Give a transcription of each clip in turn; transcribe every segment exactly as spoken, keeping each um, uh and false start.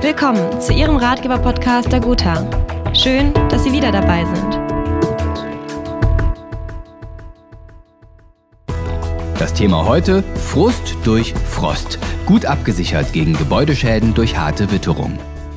Willkommen zu Ihrem Ratgeber-Podcast der Gotha. Schön, dass Sie wieder dabei sind. Das Thema heute: Frust durch Frost. Gut abgesichert gegen Gebäudeschäden durch harte Witterung.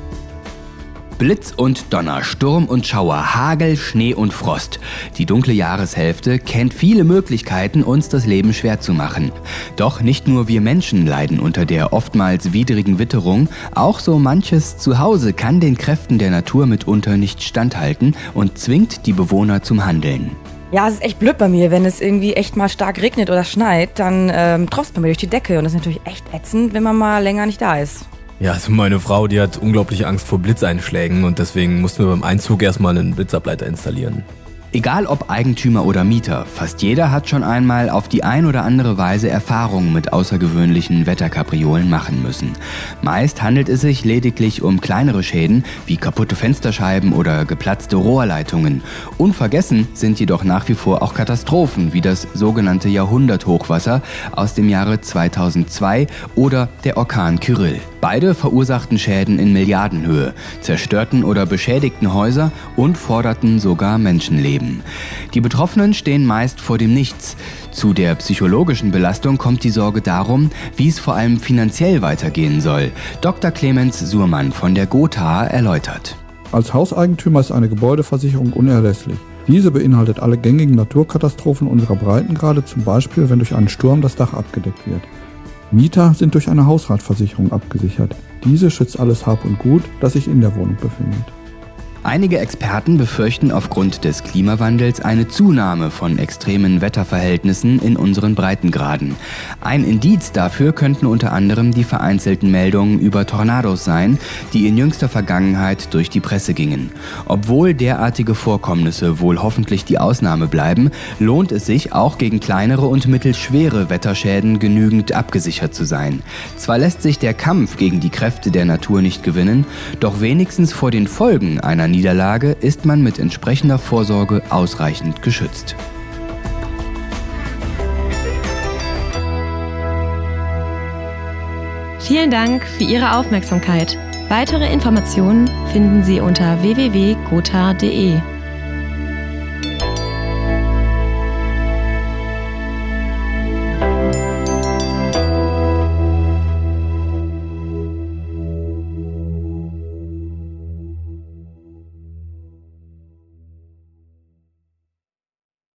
Blitz und Donner, Sturm und Schauer, Hagel, Schnee und Frost. Die dunkle Jahreshälfte kennt viele Möglichkeiten, uns das Leben schwer zu machen. Doch nicht nur wir Menschen leiden unter der oftmals widrigen Witterung, auch so manches Zuhause kann den Kräften der Natur mitunter nicht standhalten und zwingt die Bewohner zum Handeln. Ja, es ist echt blöd bei mir, wenn es irgendwie echt mal stark regnet oder schneit, dann ähm, tropft es bei mir durch die Decke und das ist natürlich echt ätzend, wenn man mal länger nicht da ist. Ja, also meine Frau, die hat unglaubliche Angst vor Blitzeinschlägen und deswegen mussten wir beim Einzug erstmal einen Blitzableiter installieren. Egal ob Eigentümer oder Mieter, fast jeder hat schon einmal auf die ein oder andere Weise Erfahrungen mit außergewöhnlichen Wetterkapriolen machen müssen. Meist handelt es sich lediglich um kleinere Schäden wie kaputte Fensterscheiben oder geplatzte Rohrleitungen. Unvergessen sind jedoch nach wie vor auch Katastrophen wie das sogenannte Jahrhunderthochwasser aus dem Jahre zweitausendzwei oder der Orkan Kyrill. Beide verursachten Schäden in Milliardenhöhe, zerstörten oder beschädigten Häuser und forderten sogar Menschenleben. Die Betroffenen stehen meist vor dem Nichts. Zu der psychologischen Belastung kommt die Sorge darum, wie es vor allem finanziell weitergehen soll. Doktor Clemens Surmann von der Gotha erläutert. Als Hauseigentümer ist eine Gebäudeversicherung unerlässlich. Diese beinhaltet alle gängigen Naturkatastrophen unserer Breitengrade, zum Beispiel wenn durch einen Sturm das Dach abgedeckt wird. Mieter sind durch eine Hausratversicherung abgesichert. Diese schützt alles Hab und Gut, das sich in der Wohnung befindet. Einige Experten befürchten aufgrund des Klimawandels eine Zunahme von extremen Wetterverhältnissen in unseren Breitengraden. Ein Indiz dafür könnten unter anderem die vereinzelten Meldungen über Tornados sein, die in jüngster Vergangenheit durch die Presse gingen. Obwohl derartige Vorkommnisse wohl hoffentlich die Ausnahme bleiben, lohnt es sich auch gegen kleinere und mittelschwere Wetterschäden genügend abgesichert zu sein. Zwar lässt sich der Kampf gegen die Kräfte der Natur nicht gewinnen, doch wenigstens vor den Folgen einer Niederlage ist man mit entsprechender Vorsorge ausreichend geschützt. Vielen Dank für Ihre Aufmerksamkeit. Weitere Informationen finden Sie unter w w w punkt gotha punkt d e.